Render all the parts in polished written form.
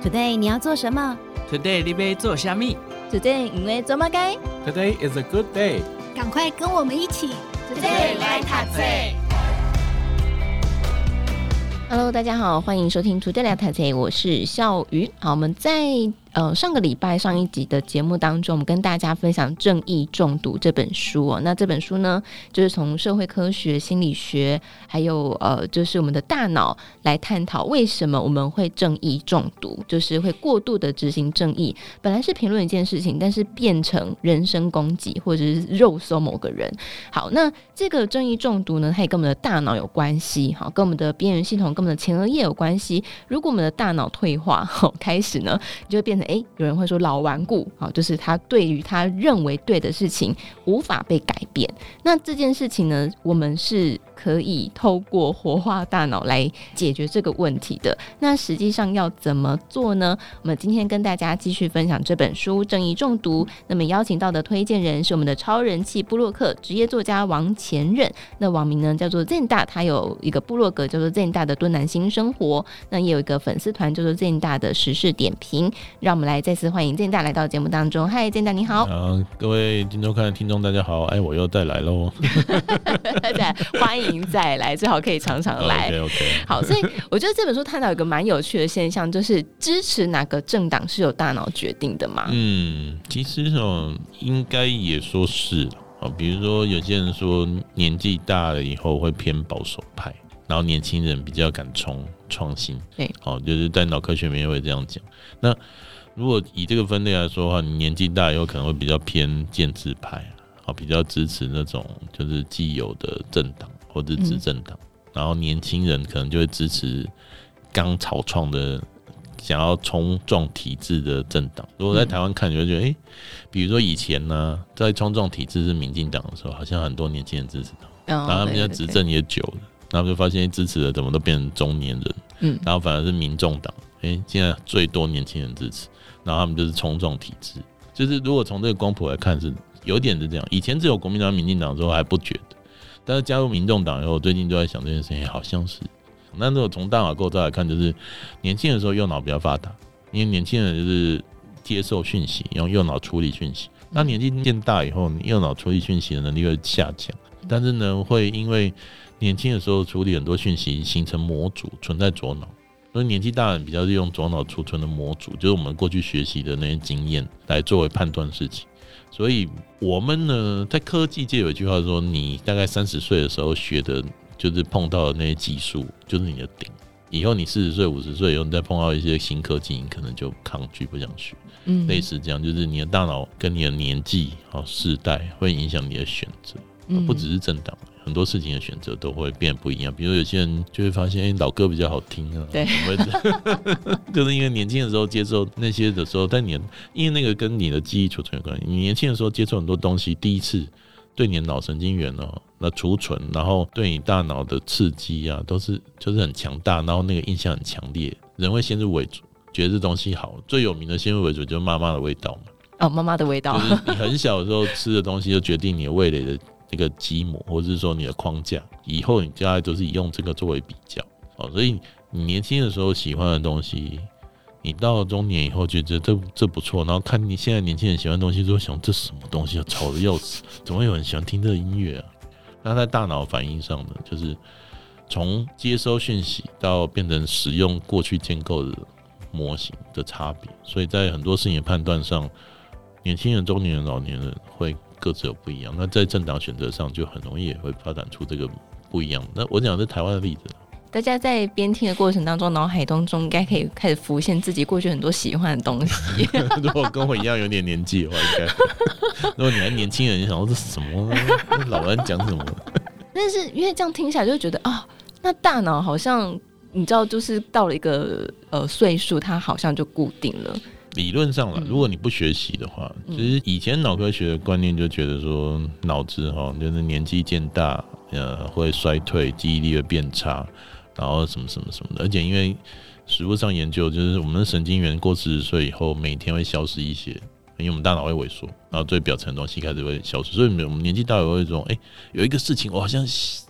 Today 你要做什么？ Today 你要做什么？ Today 因为做乜该？ Today is a good day。 赶快跟我们一起 Today 来读册。Hello， 大家好，欢迎收听 Today 来读册，我是笑瑜。好，我们在上个礼拜上一集的节目当中，我们跟大家分享《正义中毒》这本书哦。那这本书呢，就是从社会科学、心理学，还有就是我们的大脑来探讨为什么我们会正义中毒，就是会过度的执行正义。本来是评论一件事情，但是变成人身攻击或者是肉搜某个人。好，那这个正义中毒呢，它也跟我们的大脑有关系，好，跟我们的边缘系统、跟我们的前额叶有关系。如果我们的大脑退化，开始呢，就会变成有人会说老顽固，就是他对于他认为对的事情无法被改变。那这件事情呢，我们是可以透过活化大脑来解决这个问题的。那实际上要怎么做呢？我们今天跟大家继续分享这本书《正义中毒》。那么邀请到的推荐人是我们的超人气部落客职业作家王前任，那网名呢叫做 Zen 他有一个部落格叫做 Zen 的敦南新生活，那也有一个粉丝团叫做 Zen 的时事点评。让我们来再次欢迎 Zen 来到节目当中。嗨 Zen 你好。 各位金周刊的听众大家好，我又再来咯欢迎再来，最好可以常常来。 okay. 好，所以我觉得这本书探讨一个蛮有趣的现象，就是支持哪个政党是由大脑决定的嘛？ 其实应该也说是比如说有些人说年纪大了以后会偏保守派，然后年轻人比较敢创新，对，就是在脑科学里面会这样讲。那如果以这个分类来说的话，你年纪大以后可能会比较偏建制派，比较支持那种就是既有的政党或者执政党，然后年轻人可能就会支持刚草创的想要冲撞体制的政党。如果在台湾看，你会觉得比如说以前呢，在冲撞体制是民进党的时候，好像很多年轻人支持他，然后他们现在执政也久了，然后就发现支持的怎么都变成中年人，然后反而是民众党，现在最多年轻人支持，然后他们就是冲撞体制。就是如果从这个光谱来看，是有点是这样。以前只有国民党、民进党的时候还不觉得，但是加入民众党以后，最近就在想这件事情，好像是。那如果从大脑构造来看，就是年轻的时候右脑比较发达，因为年轻人就是接受讯息，用右脑处理讯息。那年纪渐大以后，右脑处理讯息的能力会下降，但是呢，会因为年轻的时候处理很多讯息，形成模组存在左脑。所以年纪大的人比较是用左脑储存的模组，就是我们过去学习的那些经验来作为判断事情。所以我们呢，在科技界有一句话说，你大概30岁的时候学的，就是碰到的那些技术，就是你的顶。以后你40岁、50岁以后，你再碰到一些新科技，你可能就抗拒不想学。类似这样，就是你的大脑跟你的年纪、世代会影响你的选择，不只是政党。很多事情的选择都会变不一样，比如有些人就会发现，老歌比较好听啊，对，就是因为年轻的时候接受那些的时候，但因为那个跟你的记忆储存有关系，你年轻的时候接受很多东西，第一次对你的脑神经元那储存，然后对你大脑的刺激啊，就是很强大，然后那个印象很强烈，人会先入为主，觉得这东西好。最有名的先入为主就是妈妈的味道嘛，妈妈的味道，就是你很小的时候吃的东西就决定你的味蕾的那个基模，或者是说你的框架，以后你将来都是以用这个作为比较。所以你年轻的时候喜欢的东西，你到了中年以后觉得这不错，然后看你现在年轻人喜欢的东西，就会想这什么东西吵得要死，怎么会有人喜欢听这个音乐啊？那在大脑反应上呢，就是从接收讯息到变成使用过去建构的模型的差别，所以在很多事情的判断上，年轻人、中年人、老年人会各自有不一样。那在政党选择上就很容易也会发展出这个不一样。那我讲的是台湾的例子， 大家在边听的过程当中，脑海当中应该可以开始浮现自己过去很多喜欢的东西。 如果跟我一样有点年纪的话，应该如果你还年轻人，你想说这是什么？老人讲什么？ 但是因为这样听起来就会觉得那大脑好像你知道，就是到了一个岁数，它好像就固定了。 理论上啦，如果你不学习的话，其实以前脑科学的观念就觉得说，脑子就是年纪渐大，会衰退，记忆力会变差，然后什么什么什么的。而且因为实务上研究，就是我们的神经元过40岁以后，每天会消失一些，因为我们大脑会萎缩，然后最表层的东西开始会消失。所以我们年纪大了会有一种，有一个事情我好像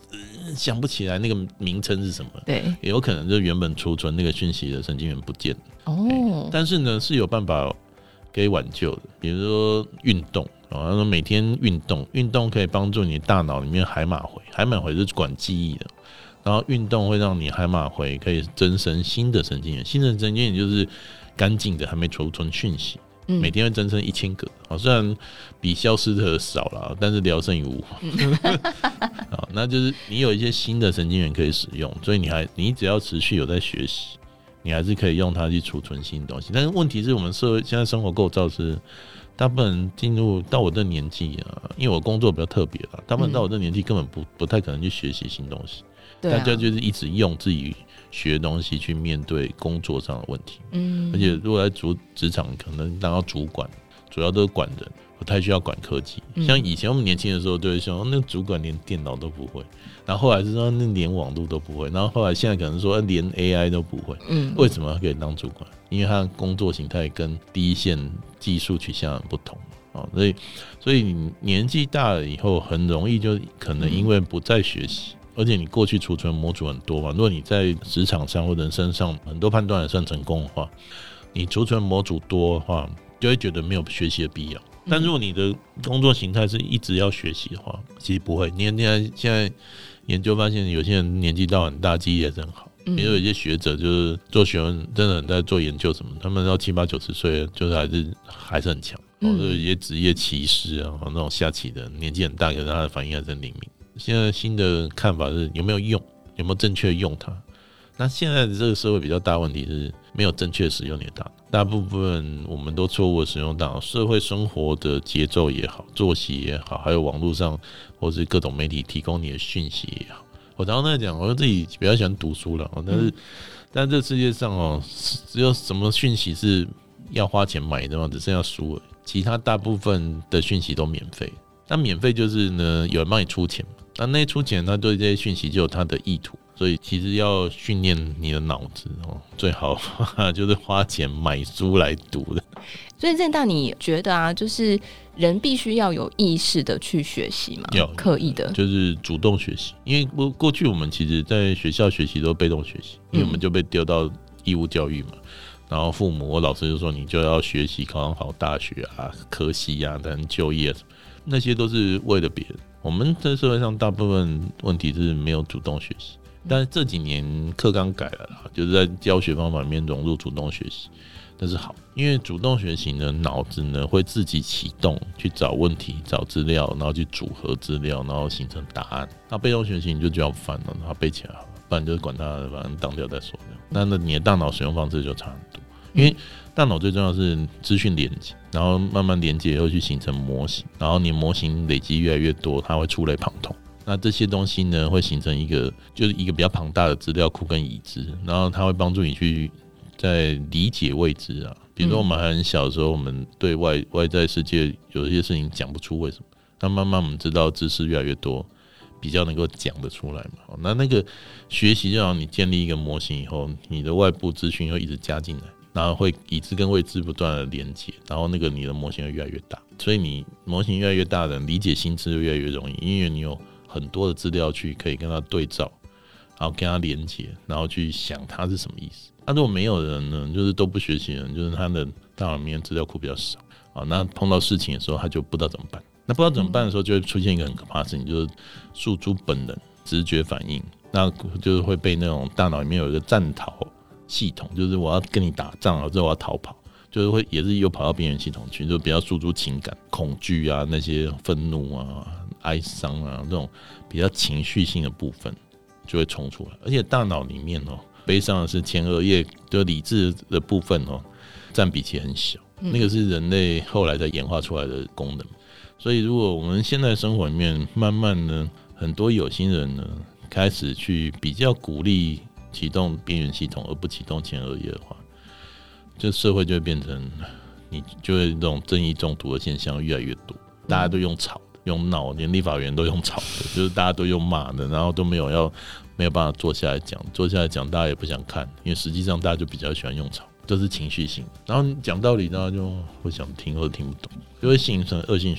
想不起来那个名称是什么， 对， 也有可能就原本储存那个讯息的神经元不见了哦， 但是呢是有办法可以挽救的，比如说运动。他说每天运动可以帮助你大脑里面海马回是管记忆的，然后运动会让你海马回可以增生新的神经元，新的神经元就是干净的还没储存讯息，每天会增生1000个，虽然比消失的少了，但是聊胜于无。那就是你有一些新的神经元可以使用，所以你只要持续有在学习，你还是可以用它去储存新的东西。但是问题是我们社会现在生活构造是，大部分人进入到我的年纪因为我工作比较特别大部分到我的年纪根本不太可能去学习新东西，大家就是一直用自己学的东西去面对工作上的问题。而且如果在职场可能当到主管，主要都是管人，不太需要管科技。像以前我们年轻的时候就会说，那主管连电脑都不会，然后后来是说那连网络都不会，然后后来现在可能说连 AI 都不会。为什么可以当主管？因为他的工作形态跟第一线技术取向不同。所以你年纪大了以后很容易就可能因为不再学习，而且你过去储存模组很多嘛，如果你在职场上或人身上很多判断也算成功的话，你储存模组多的话就会觉得没有学习的必要。但如果你的工作形态是一直要学习的话，其实不会。现在研究发现有些人年纪到很大记忆也是很好，也有一些学者就是做学问真的很在做研究什么，他们到70、80岁就是还是很强。有一些职业棋士啊，那种下棋的年纪很大，可是他的反应还是很灵敏。现在新的看法是有没有用，有没有正确用它。那现在的这个社会比较大的问题是没有正确使用你的大脑，大部分我们都错误的使用大脑，社会生活的节奏也好，作息也好，还有网络上或是各种媒体提供你的讯息也好。我常常在讲，我自己比较喜欢读书了，但这世界上只有什么讯息是要花钱买的嘛，只剩下书而已，其他大部分的讯息都免费。那免费就是呢，有人帮你出钱，那些出钱他对这些讯息就有他的意图。所以其实要训练你的脑子最好就是花钱买书来读的。 所以正大你觉得就是人必须要有意识的去学习吗？要刻意的， 就是主动学习。因为过去我们其实在学校学习都被动学习，因为我们就被丢到义务教育嘛，然后父母或老师就说你就要学习考上好大学啊、科系啊、才能就业什么，那些都是为了别人。我们在社会上大部分问题是没有主动学习。但是这几年课纲改了啦，就是在教学方法里面融入主动学习，这是好，因为主动学习呢，脑子呢会自己启动去找问题、找资料，然后去组合资料，然后形成答案。那被动学习你就觉得烦了，然后背起来好了，不然就是管它，反正当掉再说。那你的大脑使用方式就差很多，因为大脑最重要的是资讯连接，然后慢慢连接以后去形成模型，然后你模型累积越来越多，它会触类旁通。那这些东西呢，会形成一个比较庞大的资料库跟已知，然后它会帮助你去在理解未知啊。比如说我们还很小的时候，我们对外在世界有一些事情讲不出为什么，那慢慢我们知道知识越来越多，比较能够讲得出来嘛。那个学习就好像你建立一个模型以后，你的外部资讯会一直加进来，然后会已知跟未知不断的连接，然后你的模型会越来越大。所以你模型越来越大的人，理解新知就越来越容易，因为你有很多的资料可以跟它对照，然后跟它连接，然后去想它是什么意思。那如果没有人呢，就是都不学习的人，就是他的大脑里面资料库比较少啊，那碰到事情的时候他就不知道怎么办。那不知道怎么办的时候，就会出现一个很可怕的事情，就是诉诸本能、直觉反应，那就是会被那种大脑里面有一个战逃系统，就是我要跟你打仗了之后我要逃跑。就是会也是又跑到边缘系统去，就比较诉诸情感、恐惧啊，那些愤怒啊、哀伤啊这种比较情绪性的部分就会冲出来。而且大脑里面悲伤的是前额叶，就理智的部分占比其实很小，那个是人类后来才演化出来的功能。所以如果我们现在生活里面慢慢呢，很多有心人呢开始去比较鼓励启动边缘系统而不启动前额叶的话，就社会就会变成你就会这种正义中毒的现象越来越多，大家都用吵的、用闹，连立法员都用吵的，就是大家都用骂的，然后都没有办法坐下来讲，大家也不想看，因为实际上大家就比较喜欢用吵，这是情绪性。然后讲道理，大家就会想听或者听不懂，就会形成恶性循环。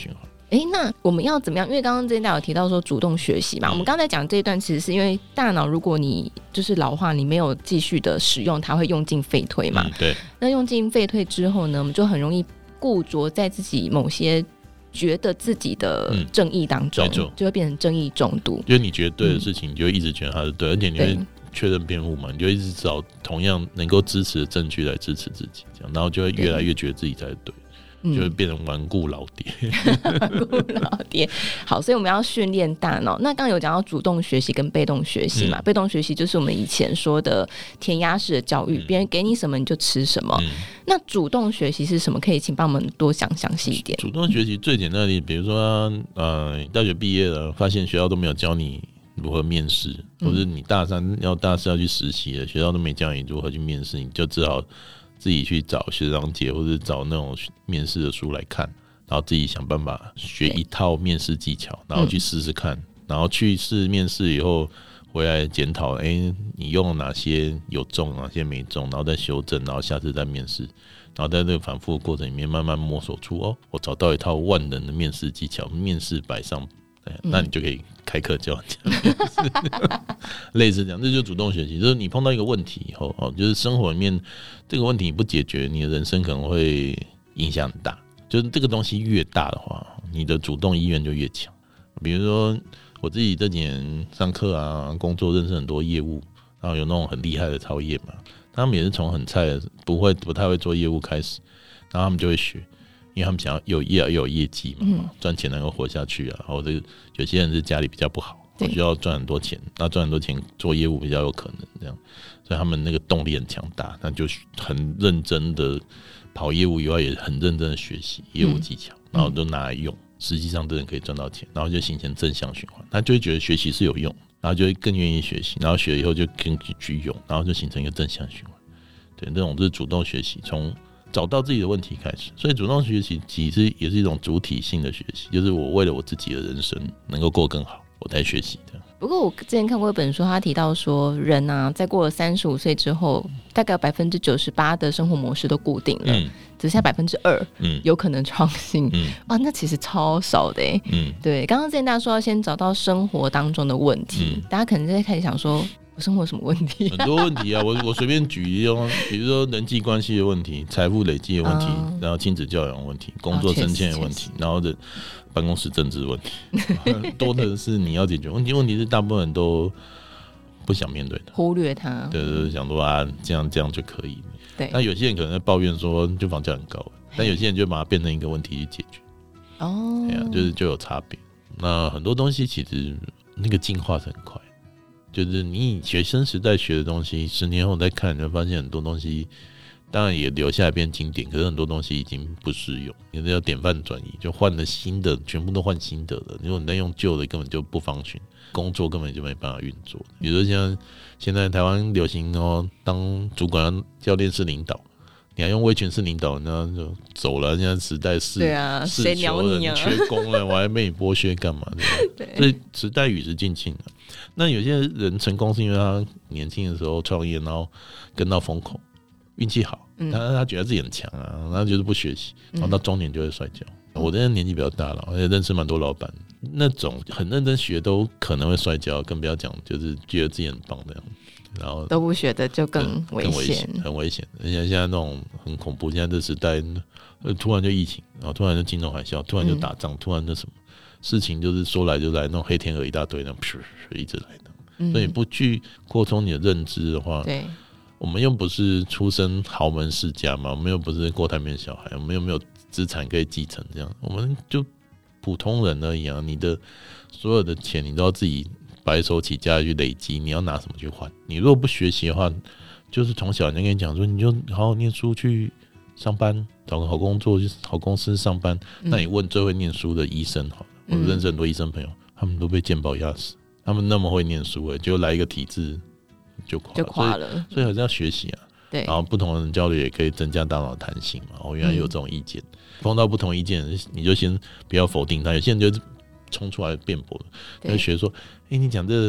那我们要怎么样？因为刚刚之前有提到说主动学习嘛，我们刚才讲这一段其实是因为大脑如果你就是老化，你没有继续的使用，它会用进废退嘛。 对。 那用进废退之后呢，我们就很容易固着在自己某些觉得自己的正义当中，就会变成正义中毒。 因为你觉得对的事情，你就会一直觉得它是对，而且你会确认辩护嘛，你就一直找同样能够支持的证据来支持自己，这样，然后就会越来越觉得自己才是对。就会变成顽固老爹。 顽固老爹。好，所以我们要训练大脑。那刚刚有讲到主动学习跟被动学习嘛，被动学习就是我们以前说的填鸭式的教育，别人给你什么你就吃什么。那主动学习是什么？可以请帮我们多讲详细一点。 主动学习最简单的例子，比如说大学毕业了，发现学校都没有教你如何面试，或者你大四要去实习了，学校都没教你如何去面试，你就只好自己去找学长姐或者找那种面试的书来看，然后自己想办法学一套面试技巧，然后去试试看，然后去面试以后回来检讨，你用了哪些有中，哪些没中，然后再修正，然后下次再面试，然后在这个反复的过程里面慢慢摸索出我找到一套万能的面试技巧，面试摆上，那你就可以开课教人家面试类似这样，这就是主动学习。就是你碰到一个问题以后，就是生活里面这个问题你不解决，你的人生可能会影响很大。就是这个东西越大的话，你的主动意愿就越强。比如说我自己这几年上课啊，工作认识很多业务，然后有那种很厉害的超业嘛，他们也是从很菜的不太会做业务开始，然后他们就会学。因为他们想要有业绩嘛，赚钱能够活下去啊。或者有些人是家里比较不好，需要赚很多钱，那赚很多钱做业务比较有可能这样，所以他们那个动力很强大，那就很认真的跑业务以外，也很认真的学习业务技巧，然后都拿来用，实际上真的可以赚到钱，然后就形成正向循环，他就会觉得学习是有用，然后就会更愿意学习，然后学了以后就更去用，然后就形成一个正向循环。对，这种是主动学习，从找到自己的问题开始，所以主动学习其实也是一种主体性的学习，就是我为了我自己的人生能够过更好，我才学习的。 不过我之前看过一本书，他提到说，人啊，在过了35岁之后，大概有98%的生活模式都固定了，只剩下2%，有可能创新。那其实超少的耶。对，刚刚之前大家说要先找到生活当中的问题，大家可能在开始想说，我生活有什么问题？ 很多问题啊，我随便举例比如说人际关系的问题、财富累积的问题，然后亲子教养的问题、工作升迁的问题，然后办公室政治问题，多的是你要解决问题。问题是大部分人都不想面对的， 忽略它。 对，就是想说这样就可以。 对， 那有些人可能在抱怨说，就房价很高，但有些人就把它变成一个问题去解决。就有差别。那很多东西其实那个进化是很快。就是你以学生时代学的东西，10年后再看，你会发现很多东西当然也留下来变经典，可是很多东西已经不适用，你要典范转移，就换了新的，全部都换新的了。如果你在用旧的，根本就不方便，工作根本就没办法运作。比如说现在台湾流行当主管教练式领导，你还用威权式领导，那就走了。现在时代谁鸟你啊？缺工了，我还被你剥削干嘛？对，所以时代与时俱进了。那有些人成功是因为他年轻的时候创业，然后跟到风口，运气好，他觉得自己很强啊，然后就是不学习，然后到中年就会摔跤。我这年纪比较大了，而且认识蛮多老板，那种很认真学都可能会摔跤，更不要讲就是觉得自己很棒这样，然后都不学的就更危险， 很危险。而且现在那种很恐怖，现在这时代突然就疫情，然后突然就金融海啸，突然就打仗，突然就什么事情就是说来就来，那种黑天鹅一大堆，那种一直来的。所以不去扩充你的认知的话， 对， 我们又不是出身豪门世家嘛，我们又不是郭台铭小孩，我们又没有资产可以继承，这样我们就普通人而已啊。你的所有的钱你都要自己白手起家去累积，你要拿什么去换？你如果不学习的话，就是从小人家跟你讲说，你就好好念书去上班，找个好工作去好公司上班。那你问最会念书的医生好了，我认识很多医生朋友，他们都被健保压死。他们那么会念书，就来一个体制就垮了，所以还是要学习啊。对，然后不同的人交流也可以增加大脑的弹性嘛。原来有这种意见，碰到不同意见，你就先不要否定他。有些人就冲出来辩驳了，就学说：“你讲这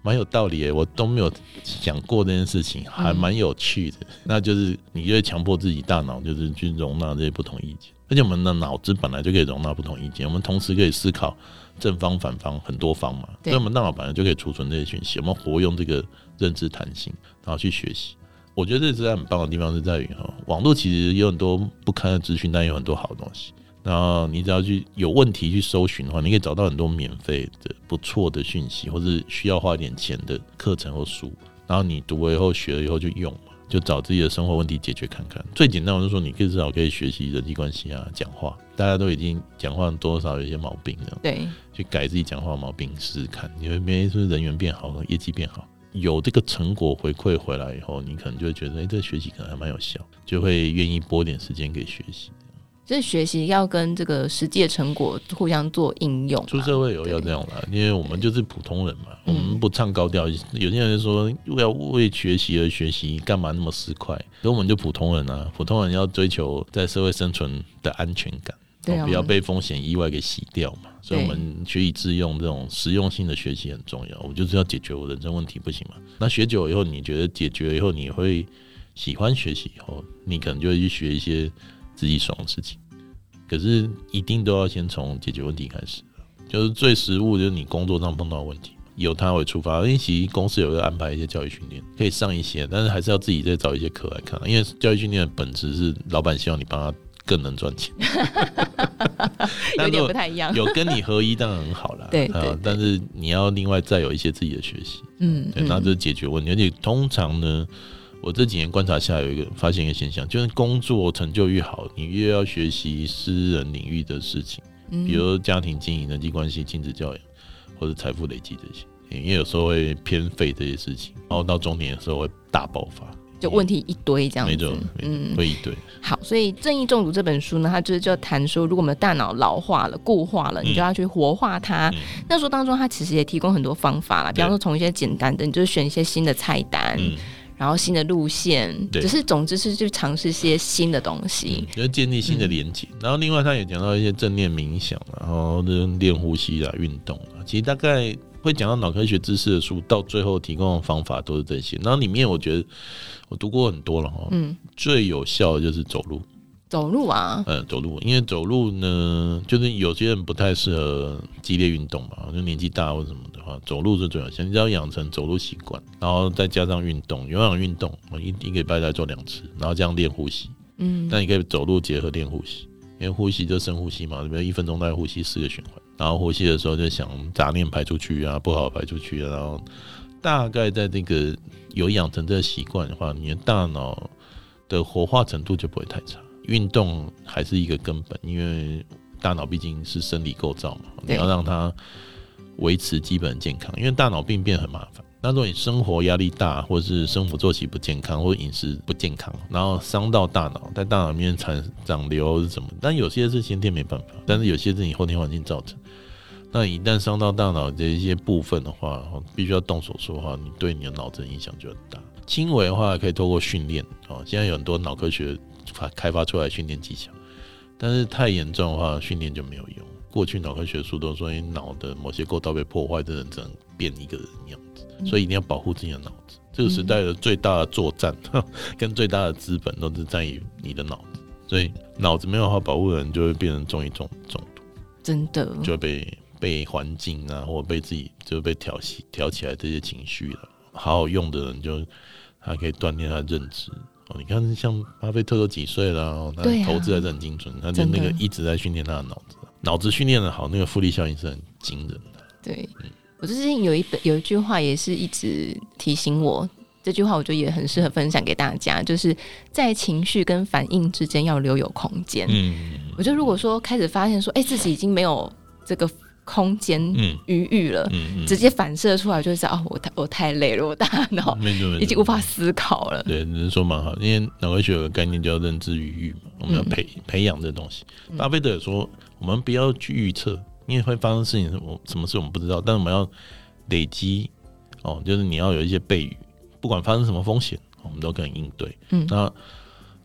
蛮有道理耶，我都没有想过这件事情，还蛮有趣的。那就是你就会强迫自己大脑就是去容纳这些不同意见，而且我们的脑子本来就可以容纳不同意见，我们同时可以思考正方反方很多方嘛，所以我们大脑本来就可以储存这些讯息，我们活用这个认知弹性，然后去学习。我觉得这实在很棒的地方是在于网络其实有很多不堪的资讯，但有很多好的东西。然后你只要去有问题去搜寻的话，你可以找到很多免费的不错的讯息，或是需要花一点钱的课程或书。然后你读了以后学了以后就用嘛，就找自己的生活问题解决看看。最简单的就是说，你至少可以学习人际关系啊，讲话。大家都已经讲话多少有一些毛病了， 对，去改自己讲话的毛病试试看，你会是不是人缘变好了，业绩变好。有这个成果回馈回来以后，你可能就会觉得，这个学习可能还蛮有效，就会愿意拨点时间给学习。 就是学习要跟这个实际的成果互相做应用， 出社会有要这样啦，因为我们就是普通人嘛，我们不唱高调。有些人说要为学习而学习，干嘛那么市侩？可我们就普通人啊，普通人要追求在社会生存的安全感，不要被风险意外给洗掉嘛。所以我们学以致用，这种实用性的学习很重要。我就是要解决我人生问题，不行吗？那学久了以后，你觉得解决了以后，你会喜欢学习以后，你可能就会去学一些自己爽的事情。可是一定都要先从解决问题开始，就是最实务，就是你工作上碰到的问题，由它为出发。因为其实公司有个安排一些教育训练，可以上一些，但是还是要自己再找一些课来看。因为教育训练的本质是老板希望你帮他更能赚钱， 有点不太一样。 有跟你合一当然很好啦， 对， 但是你要另外再有一些自己的学习，对，那就是解决问题。而且通常呢，我这几年观察下来，发现一个现象，就是工作成就越好，你越要学习私人领域的事情，比如家庭经营、人际关系、亲子教养或者财富累积这些，因为有时候会偏废这些事情，然后到中年的时候会大爆发， 就问题一堆这样子， 会一堆。 好，所以《正义中毒》这本书呢，它就谈说，如果我们的大脑老化了、固化了，你就要去活化它。那书当中，它其实也提供很多方法啦，比方说从一些简单的，你就是选一些新的菜单。然后新的路线，只是总之是去尝试一些新的东西， 就是建立新的连结。然后另外他也讲到一些正念冥想，然后练呼吸啊、运动啊。其实大概会讲到脑科学知识的书，到最后提供的方法都是这些。然后里面我觉得我读过很多了最有效的就是走路。 走路啊， 走路，因为走路呢，就是有些人不太适合激烈运动嘛，就年纪大或什么的话，走路是最有效。你只要养成走路习惯，然后再加上运动，有氧运动，一个礼拜再做2次，然后这样练呼吸。那你可以走路结合练呼吸，因为呼吸就深呼吸嘛，比如1分钟大概呼吸4个循环，然后呼吸的时候就想杂念排出去啊，不好排出去啊，然后大概在这个有养成这个习惯的话，你的大脑的活化程度就不会太差。运动还是一个根本，因为大脑毕竟是生理构造嘛，你要让它维持基本健康。因为大脑病变很麻烦，那如果你生活压力大，或是生活作息不健康，或饮食不健康，然后伤到大脑，在大脑里面长瘤是什么？但有些是先天没办法，但是有些是你后天环境造成。那一旦伤到大脑的一些部分的话，必须要动手术的话，你对你的脑子的影响就很大。轻微的话可以透过训练，现在有很多脑科学开发出来训练技巧，但是太严重的话，训练就没有用。过去脑科学书都说，脑的某些构造被破坏，这人只能变一个人样子，所以一定要保护自己的脑子。这个时代的最大的作战跟最大的资本都是在于你的脑子，所以脑子没有好保护的人，就会变成中毒， 真的就会被环境啊，或者被自己就被挑起来这些情绪了。好好用的人就他可以锻炼他的认知。你看像巴菲特都几岁了，他投资还是很精准，他就那个一直在训练他的脑子训练的好，那个复利效应是很惊人的。 对，我最近有一句话也是一直提醒我，这句话我觉得也很适合分享给大家，就是在情绪跟反应之间要留有空间。我觉得如果说开始发现说，自己已经没有这个空间余裕了，直接反射出来就是我太累了，我大脑已经无法思考了。 对，你说蛮好，因为脑科学有个概念叫认知余裕嘛，我们要培养这东西。巴菲特也说，我们不要去预测，因为会发生事情，什么事我们不知道，但是我们要累积就是你要有一些备语，不管发生什么风险，我们都可以应对。那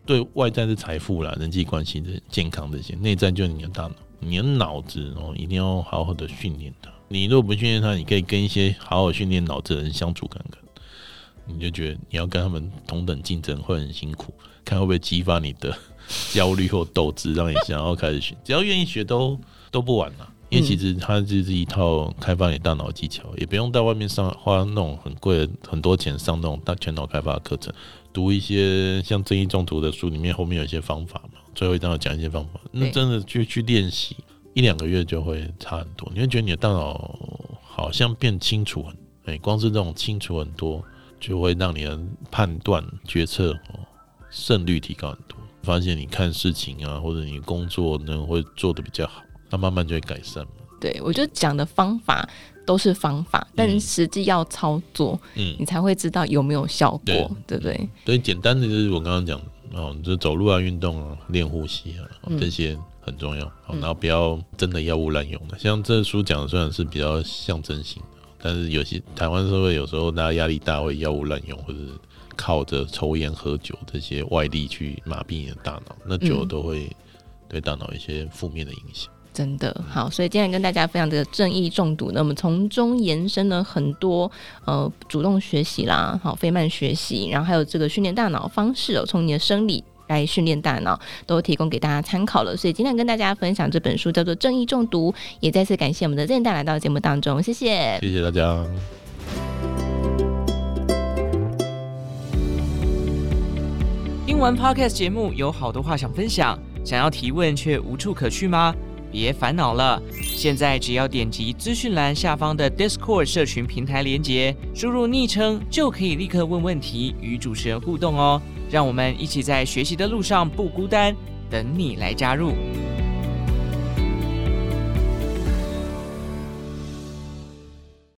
对外在是财富啦、人际关系的健康这些，内在就是你的大脑，你的脑子一定要好好的训练它。你如果不训练它，你可以跟一些好好训练脑子的人相处看看，你就觉得你要跟他们同等竞争会很辛苦，看会不会激发你的焦虑或斗志，让你想要开始学。只要愿意学都不晚啦。因为其实它就是一套开发你大脑的技巧，也不用在外面花那种很贵的很多钱上那种全脑开发的课程，读一些像正义中途的书里面后面有一些方法嘛，最后一章有讲一些方法，那真的去练习1-2个月就会差很多，你会觉得你的大脑好像变清楚光是这种清楚很多，就会让你的判断决策胜率提高很多，发现你看事情啊或者你工作呢会做得比较好，那慢慢就会改善嘛。 对，我就讲的方法都是方法，但实际要操作，你才会知道有没有效果，对不对？ 对，简单的就是我刚刚讲就走路啊、运动啊、练呼吸啊，这些很重要。然后不要真的药物滥用的，像这书讲的虽然是比较象征性的，但是有些台湾社会有时候大家压力大会药物滥用，或者是靠着抽烟喝酒这些外力去麻痹你的大脑，那久了都会对大脑有一些负面的影响。 真的好，所以今天跟大家分享这个正义中毒呢，我们从中延伸了很多主动学习啦，好费曼学习，然后还有这个训练大脑方式从你的生理来训练大脑，都提供给大家参考了。所以今天跟大家分享这本书叫做《正义中毒》，也再次感谢我们的Zen来到节目当中，谢谢， 谢谢大家。 听完 Podcast 节目，有好多话想分享，想要提问却无处可去吗？别烦恼了，现在只要点击资讯栏下方的 Discord 社群平台连结，输入昵称就可以立刻问问题，与主持人互动哦。让我们一起在学习的路上不孤单，等你来加入。